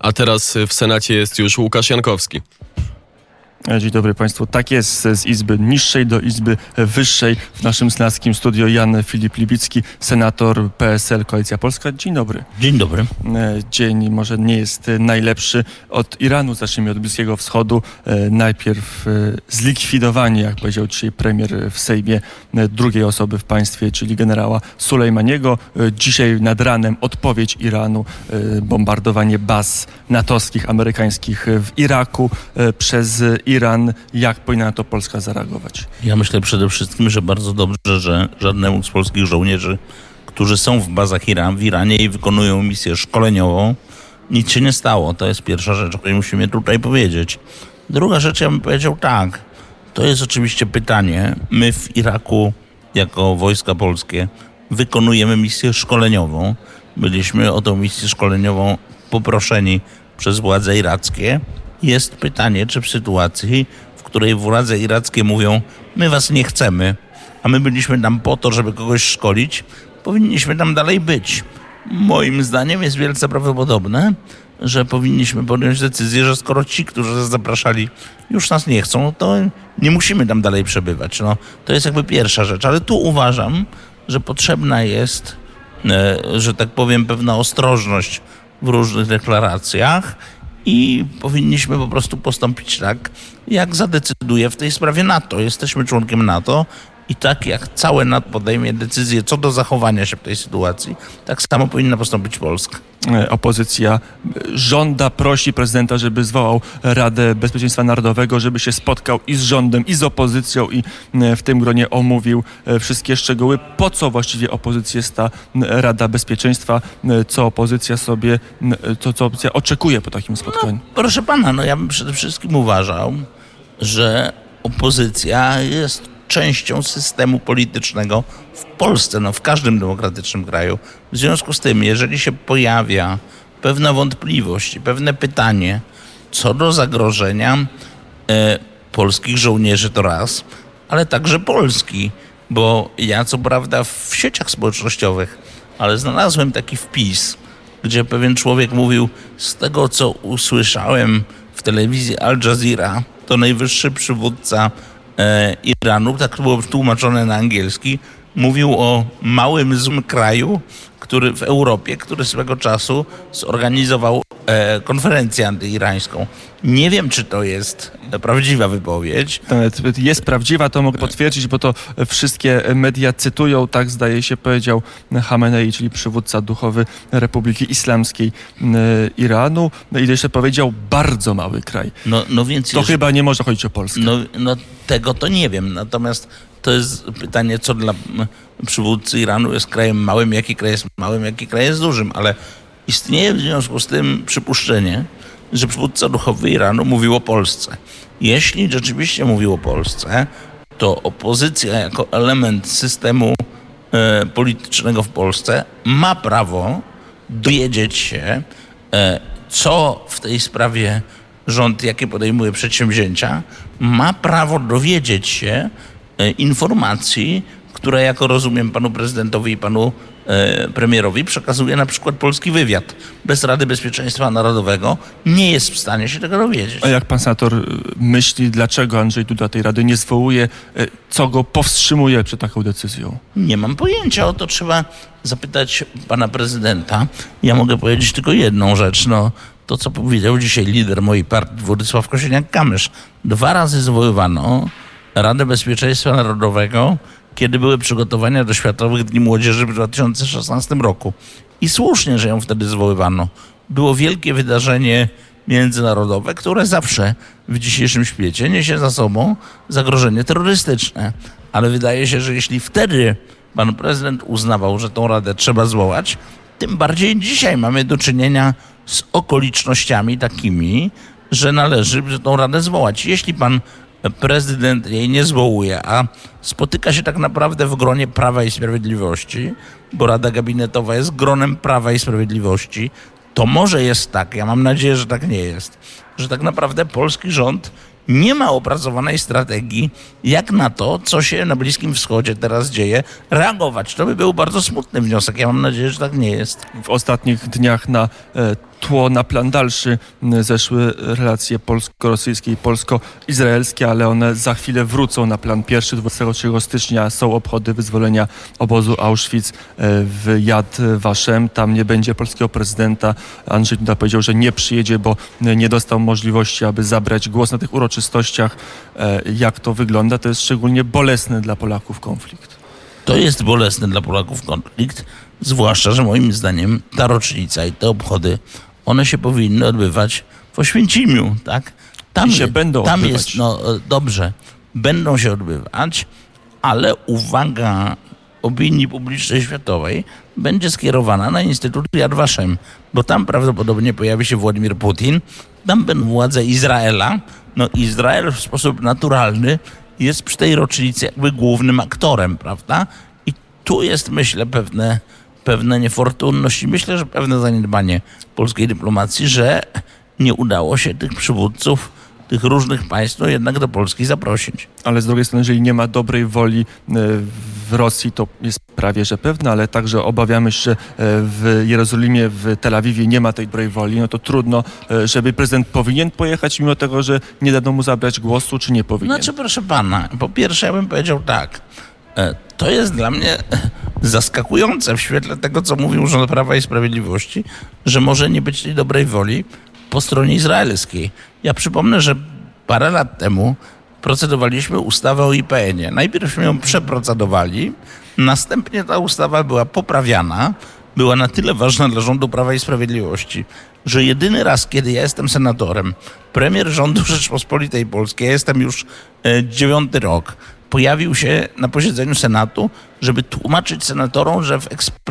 a teraz w Senacie jest już Łukasz Jankowski. Dzień dobry Państwu. Tak jest, z Izby Niższej do Izby Wyższej w naszym senackim studio Jan Filip Libicki, senator PSL Koalicja Polska. Dzień dobry. Dzień dobry. Dzień może nie jest najlepszy. Od Iranu zacznijmy, od Bliskiego Wschodu. Najpierw zlikwidowanie, jak powiedział dzisiaj premier w Sejmie, drugiej osoby w państwie, czyli generała Sulejmaniego. Dzisiaj nad ranem odpowiedź Iranu, bombardowanie baz natowskich, amerykańskich w Iraku przez Iran. Jak powinna na to Polska zareagować? Ja myślę przede wszystkim, że bardzo dobrze, że żadnemu z polskich żołnierzy, którzy są w bazach w Iranie i wykonują misję szkoleniową, nic się nie stało. To jest pierwsza rzecz, o której musimy tutaj powiedzieć. Druga rzecz, ja bym powiedział tak. To jest oczywiście pytanie. My w Iraku, jako wojska polskie, wykonujemy misję szkoleniową. Byliśmy o tą misję szkoleniową poproszeni przez władze irackie. Jest pytanie, czy w sytuacji, w której władze irackie mówią, my was nie chcemy, a my byliśmy tam po to, żeby kogoś szkolić, powinniśmy tam dalej być. Moim zdaniem jest wielce prawdopodobne, że powinniśmy podjąć decyzję, że skoro ci, którzy nas zapraszali, już nas nie chcą, to nie musimy tam dalej przebywać. No, to jest jakby pierwsza rzecz, ale tu uważam, że potrzebna jest, że tak powiem, pewna ostrożność w różnych deklaracjach, i powinniśmy po prostu postąpić tak, jak zadecyduje w tej sprawie NATO. Jesteśmy członkiem NATO i tak jak całe NATO podejmie decyzję co do zachowania się w tej sytuacji, tak samo powinna postąpić Polska. Opozycja żąda, prosi prezydenta, żeby zwołał Radę Bezpieczeństwa Narodowego, żeby się spotkał i z rządem, i z opozycją i w tym gronie omówił wszystkie szczegóły. Po co właściwie opozycji jest ta Rada Bezpieczeństwa? Co opozycja oczekuje po takim spotkaniu? No, proszę pana, ja bym przede wszystkim uważał, że opozycja jest częścią systemu politycznego w Polsce, w każdym demokratycznym kraju. W związku z tym, jeżeli się pojawia pewna wątpliwość i pewne pytanie co do zagrożenia polskich żołnierzy, to raz, ale także Polski, bo ja co prawda w sieciach społecznościowych, ale znalazłem taki wpis, gdzie pewien człowiek mówił, z tego co usłyszałem w telewizji Al Jazeera, to najwyższy przywódca Iranu, tak to było tłumaczone na angielski, mówił o małym, złym kraju, który w Europie, który swego czasu zorganizował konferencję antyirańską. Nie wiem, czy to jest prawdziwa wypowiedź. Jest prawdziwa, to mogę potwierdzić, bo to wszystkie media cytują, tak zdaje się powiedział Hamenei, czyli przywódca duchowy Republiki Islamskiej Iranu. I jeszcze powiedział bardzo mały kraj. Więc to chyba nie może chodzić o Polskę. Tego to nie wiem. Natomiast to jest pytanie, co dla przywódcy Iranu jest krajem małym, jaki kraj jest małym, jaki kraj jest dużym, ale istnieje w związku z tym przypuszczenie, że przywódca duchowy Iranu mówił o Polsce. Jeśli rzeczywiście mówił o Polsce, to opozycja jako element systemu politycznego w Polsce ma prawo dowiedzieć się, co w tej sprawie rząd, jakie podejmuje przedsięwzięcia, ma prawo dowiedzieć się informacji, które, jako rozumiem, panu prezydentowi i panu premierowi przekazuje na przykład polski wywiad. Bez Rady Bezpieczeństwa Narodowego nie jest w stanie się tego dowiedzieć. A jak pan senator myśli, dlaczego Andrzej Duda tej Rady nie zwołuje? Co go powstrzymuje przed taką decyzją? Nie mam pojęcia. O to trzeba zapytać pana prezydenta. Ja mogę powiedzieć tylko jedną rzecz. To, co powiedział dzisiaj lider mojej partii, Władysław Kosiniak-Kamysz. 2 razy zwoływano Radę Bezpieczeństwa Narodowego, kiedy były przygotowania do Światowych Dni Młodzieży w 2016 roku. I słusznie, że ją wtedy zwoływano. Było wielkie wydarzenie międzynarodowe, które zawsze w dzisiejszym świecie niesie za sobą zagrożenie terrorystyczne. Ale wydaje się, że jeśli wtedy pan prezydent uznawał, że tą radę trzeba zwołać, tym bardziej dzisiaj mamy do czynienia z okolicznościami takimi, że należy tą radę zwołać. Jeśli pan prezydent jej nie zwołuje, a spotyka się tak naprawdę w gronie Prawa i Sprawiedliwości, bo Rada Gabinetowa jest gronem Prawa i Sprawiedliwości, to może jest tak, ja mam nadzieję, że tak nie jest, że tak naprawdę polski rząd nie ma opracowanej strategii, jak na to, co się na Bliskim Wschodzie teraz dzieje, reagować. To by był bardzo smutny wniosek. Ja mam nadzieję, że tak nie jest. W ostatnich dniach na tło na plan dalszy. Zeszły relacje polsko-rosyjskie i polsko-izraelskie, ale one za chwilę wrócą na plan pierwszy. 23 stycznia są obchody wyzwolenia obozu Auschwitz w Yad Vashem. Tam nie będzie polskiego prezydenta. Andrzej Duda powiedział, że nie przyjedzie, bo nie dostał możliwości, aby zabrać głos na tych uroczystościach. Jak to wygląda? To jest szczególnie bolesny dla Polaków konflikt. To jest bolesny dla Polaków konflikt, zwłaszcza, że moim zdaniem ta rocznica i te obchody, one się powinny odbywać w Oświęcimiu, tak? I się będą tam odbywać. jest, dobrze, będą się odbywać, ale uwaga opinii publicznej światowej będzie skierowana na Instytut Yad Vashem, bo tam prawdopodobnie pojawi się Władimir Putin, tam będą władze Izraela. Izrael w sposób naturalny jest przy tej rocznicy jakby głównym aktorem, prawda? I tu jest, myślę, pewne niefortunność i myślę, że pewne zaniedbanie polskiej dyplomacji, że nie udało się tych przywódców tych różnych państw jednak do Polski zaprosić. Ale z drugiej strony, jeżeli nie ma dobrej woli w Rosji, to jest prawie że pewne, ale także obawiamy się, że w Jerozolimie, w Tel Awiwie nie ma tej dobrej woli, no to trudno, żeby prezydent powinien pojechać, mimo tego, że nie dadzą mu zabrać głosu, czy nie powinien. Znaczy, proszę pana, po pierwsze ja bym powiedział tak, to jest dla mnie zaskakujące w świetle tego, co mówił rząd Prawa i Sprawiedliwości, że może nie być tej dobrej woli po stronie izraelskiej. Ja przypomnę, że parę lat temu procedowaliśmy ustawę o IPN-ie. Najpierwśmy ją przeprocedowali, następnie ta ustawa była poprawiana, była na tyle ważna dla rządu Prawa i Sprawiedliwości, że jedyny raz, kiedy ja jestem senatorem, premier rządu Rzeczpospolitej Polskiej, ja jestem już 9. rok, pojawił się na posiedzeniu Senatu, żeby tłumaczyć senatorom, że w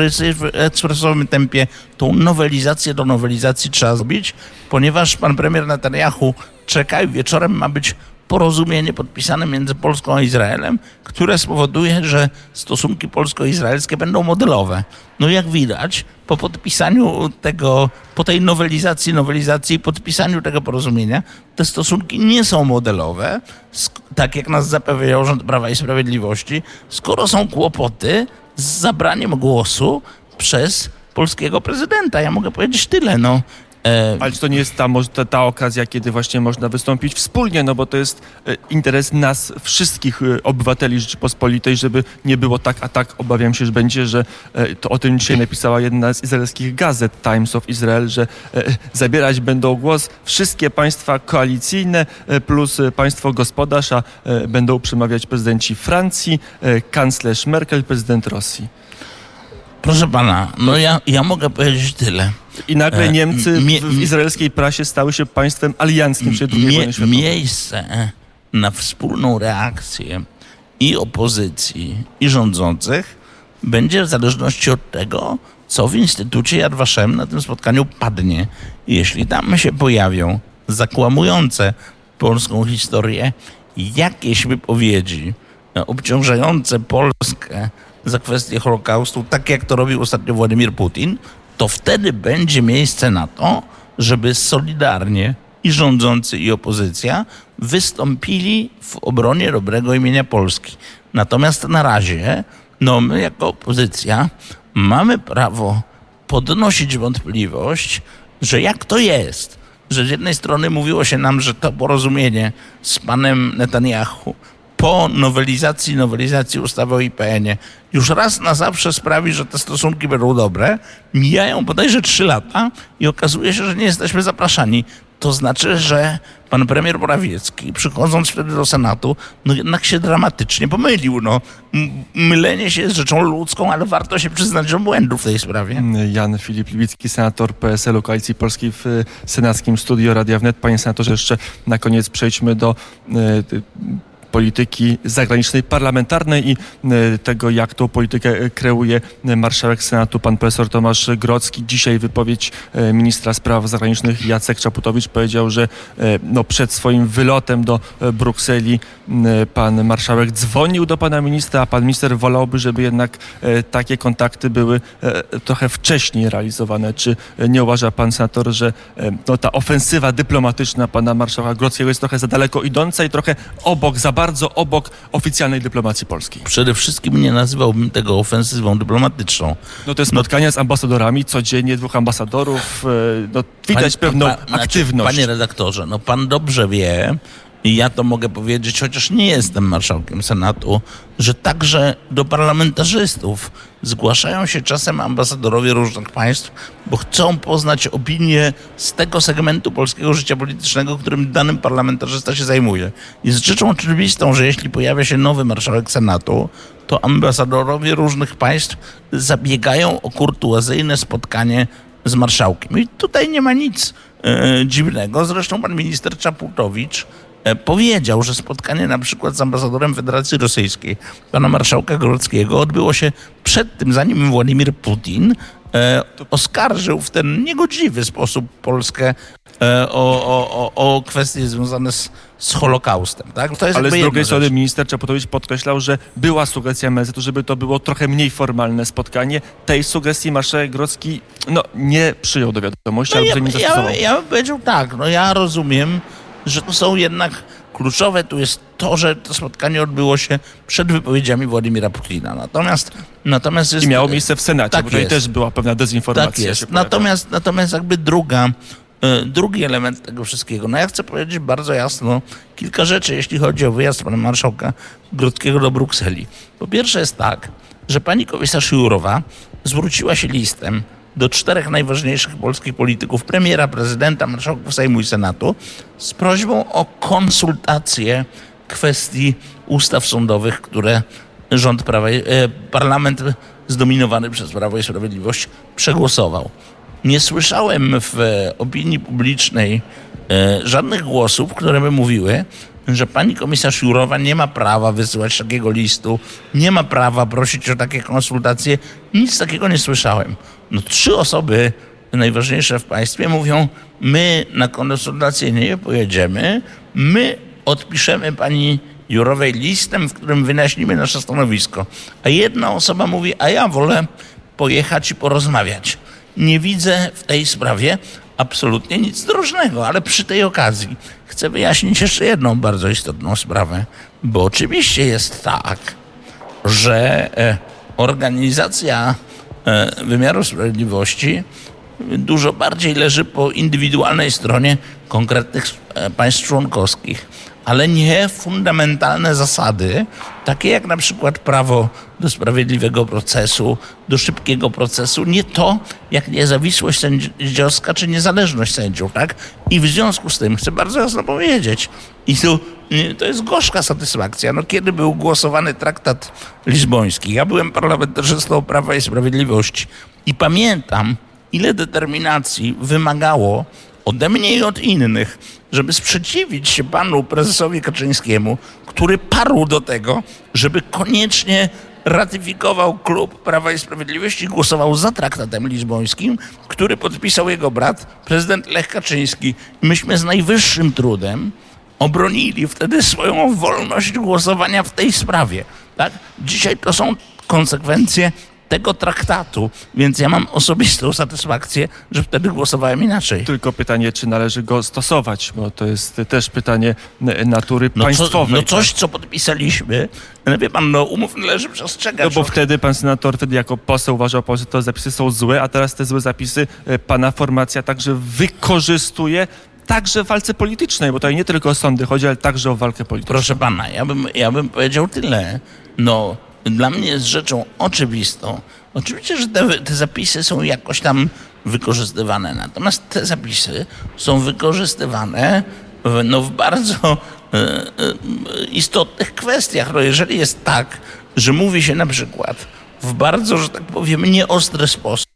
ekspresowym tempie tą nowelizację do nowelizacji trzeba zrobić, ponieważ pan premier Netanyahu czeka i wieczorem ma być porozumienie podpisane między Polską a Izraelem, które spowoduje, że stosunki polsko-izraelskie będą modelowe. Jak widać, po podpisaniu tego, po tej nowelizacji i podpisaniu tego porozumienia, te stosunki nie są modelowe, tak jak nas zapewniał rząd Prawa i Sprawiedliwości, skoro są kłopoty z zabraniem głosu przez polskiego prezydenta. Ja mogę powiedzieć tyle, Ale czy to nie jest ta okazja, kiedy właśnie można wystąpić wspólnie, bo to jest interes nas, wszystkich obywateli Rzeczypospolitej, żeby nie było tak, a tak obawiam się, że będzie, że to o tym dzisiaj napisała jedna z izraelskich gazet, Times of Israel, że zabierać będą głos wszystkie państwa koalicyjne plus państwo gospodarz, a będą przemawiać prezydenci Francji, kanclerz Merkel, prezydent Rosji. Proszę pana, ja mogę powiedzieć tyle. I nagle Niemcy w izraelskiej prasie stały się państwem alianckim przed II wojną światową. Miejsce na wspólną reakcję i opozycji, i rządzących będzie w zależności od tego, co w Instytucie Yad Vashem na tym spotkaniu padnie. Jeśli tam się pojawią zakłamujące polską historię jakieś wypowiedzi obciążające Polskę za kwestię Holokaustu, tak jak to robił ostatnio Władimir Putin, to wtedy będzie miejsce na to, żeby solidarnie i rządzący, i opozycja wystąpili w obronie dobrego imienia Polski. Natomiast na razie, my jako opozycja mamy prawo podnosić wątpliwość, że jak to jest, że z jednej strony mówiło się nam, że to porozumienie z panem Netanyahu po nowelizacji ustawy o IPN-ie już raz na zawsze sprawi, że te stosunki będą dobre. Mijają bodajże 3 lata i okazuje się, że nie jesteśmy zapraszani. To znaczy, że pan premier Morawiecki, przychodząc wtedy do Senatu, jednak się dramatycznie pomylił. Mylenie się jest rzeczą ludzką, ale warto się przyznać do błędów w tej sprawie. Jan Filip Liwicki, senator PSL-u Koalicji Polskiej w senackim studio Radia Wnet. Panie senatorze, jeszcze na koniec przejdźmy do polityki zagranicznej, parlamentarnej i tego, jak tą politykę kreuje marszałek Senatu, pan profesor Tomasz Grodzki. Dzisiaj wypowiedź ministra spraw zagranicznych Jacek Czaputowicz powiedział, że przed swoim wylotem do Brukseli pan marszałek dzwonił do pana ministra, a pan minister wolałby, żeby jednak takie kontakty były trochę wcześniej realizowane. Czy nie uważa pan senator, że ta ofensywa dyplomatyczna pana marszałka Grodzkiego jest trochę za daleko idąca i trochę obok, za bardzo bardzo obok oficjalnej dyplomacji polskiej. Przede wszystkim nie nazywałbym tego ofensywą dyplomatyczną. No te spotkania z ambasadorami, codziennie 2 ambasadorów, no widać pewną aktywność. Panie redaktorze, no pan dobrze wie, i ja to mogę powiedzieć, chociaż nie jestem marszałkiem Senatu, że także do parlamentarzystów zgłaszają się czasem ambasadorowie różnych państw, bo chcą poznać opinię z tego segmentu polskiego życia politycznego, którym danym parlamentarzysta się zajmuje. Jest rzeczą oczywistą, że jeśli pojawia się nowy marszałek Senatu, to ambasadorowie różnych państw zabiegają o kurtuazyjne spotkanie z marszałkiem. I tutaj nie ma nic dziwnego. Zresztą pan minister Czaputowicz powiedział, że spotkanie na przykład z ambasadorem Federacji Rosyjskiej, pana marszałka Grodzkiego, odbyło się przed tym, zanim Władimir Putin oskarżył w ten niegodziwy sposób Polskę o kwestie związane z Holokaustem. Tak? To jest Ale z drugiej strony rzecz. minister Czaputowicz podkreślał, że była sugestia MSZ-u, żeby to było trochę mniej formalne spotkanie. Tej sugestii marszałek Grodzki nie przyjął do wiadomości, albo że nie zastosował. Ja bym powiedział tak, ja rozumiem, że to są jednak kluczowe, tu jest to, że to spotkanie odbyło się przed wypowiedziami Władimira Putina. Natomiast jest, I miało miejsce w Senacie, tak bo tutaj jest. też była pewna dezinformacja. Tak jest. się pojawiała. Natomiast jakby drugi element tego wszystkiego. Ja chcę powiedzieć bardzo jasno kilka rzeczy, jeśli chodzi o wyjazd pana marszałka Grodzkiego do Brukseli. Po pierwsze jest tak, że pani komisarz Jourová zwróciła się listem do 4 najważniejszych polskich polityków, premiera, prezydenta, marszałków Sejmu i Senatu, z prośbą o konsultację kwestii ustaw sądowych, które parlament zdominowany przez Prawo i Sprawiedliwość przegłosował. Nie słyszałem w opinii publicznej żadnych głosów, które by mówiły, że pani komisarz Jourová nie ma prawa wysyłać takiego listu, nie ma prawa prosić o takie konsultacje. Nic takiego nie słyszałem. 3 osoby najważniejsze w państwie mówią, my na konsultacje nie pojedziemy, my odpiszemy pani Jourowej listem, w którym wyjaśnimy nasze stanowisko. A jedna osoba mówi, a ja wolę pojechać i porozmawiać. Nie widzę w tej sprawie absolutnie nic drożnego, ale przy tej okazji chcę wyjaśnić jeszcze jedną bardzo istotną sprawę, bo oczywiście jest tak, że organizacja wymiaru sprawiedliwości dużo bardziej leży po indywidualnej stronie konkretnych państw członkowskich, ale nie fundamentalne zasady, takie jak na przykład prawo do sprawiedliwego procesu, do szybkiego procesu, nie to jak niezawisłość sędziowska czy niezależność sędziów, tak? I w związku z tym chcę bardzo jasno powiedzieć, i tu to jest gorzka satysfakcja, kiedy był głosowany traktat lizboński, ja byłem parlamentarzystą Prawa i Sprawiedliwości i pamiętam, ile determinacji wymagało ode mnie i od innych, żeby sprzeciwić się panu prezesowi Kaczyńskiemu, który parł do tego, żeby koniecznie ratyfikował klub Prawa i Sprawiedliwości i głosował za traktatem lizbońskim, który podpisał jego brat, prezydent Lech Kaczyński. I myśmy z najwyższym trudem obronili wtedy swoją wolność głosowania w tej sprawie. Tak? Dzisiaj to są konsekwencje tego traktatu, więc ja mam osobistą satysfakcję, że wtedy głosowałem inaczej. Tylko pytanie, czy należy go stosować, bo to jest też pytanie natury państwowej. Coś, co podpisaliśmy, wie pan, umów należy przestrzegać. Bo wtedy pan senator jako poseł uważał, że te zapisy są złe, a teraz te złe zapisy pana formacja także wykorzystuje, także w walce politycznej, bo tutaj nie tylko o sądy chodzi, ale także o walkę polityczną. Proszę pana, ja bym powiedział tyle. Dla mnie jest rzeczą oczywistą. Oczywiście, że te zapisy są jakoś tam wykorzystywane. Natomiast te zapisy są wykorzystywane w bardzo istotnych kwestiach. Jeżeli jest tak, że mówi się na przykład w bardzo, że tak powiem, nieostry sposób,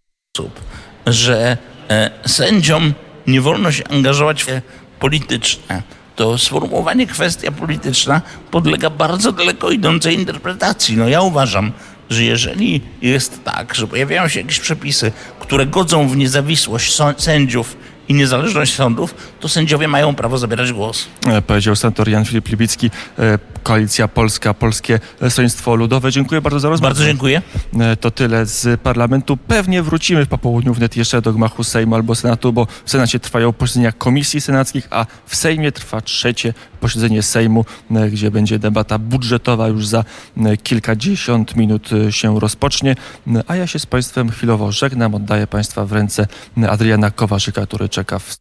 że sędziom nie wolno się angażować w polityczne, to sformułowanie kwestia polityczna podlega bardzo daleko idącej interpretacji. Ja uważam, że jeżeli jest tak, że pojawiają się jakieś przepisy, które godzą w niezawisłość sędziów i niezależność sądów, to sędziowie mają prawo zabierać głos. Powiedział senator Jan Filip Libicki, Koalicja Polska, Polskie Stronnictwo Ludowe. Dziękuję bardzo za rozmowę. Bardzo dziękuję. To tyle z parlamentu. Pewnie wrócimy w popołudniu wnet jeszcze do gmachu Sejmu albo Senatu, bo w Senacie trwają posiedzenia komisji senackich, a w Sejmie trwa trzecie posiedzenie Sejmu, gdzie będzie debata budżetowa już za kilkadziesiąt minut się rozpocznie. A ja się z Państwem chwilowo żegnam. Oddaję Państwa w ręce Adriana Kowarzyka, który czeka w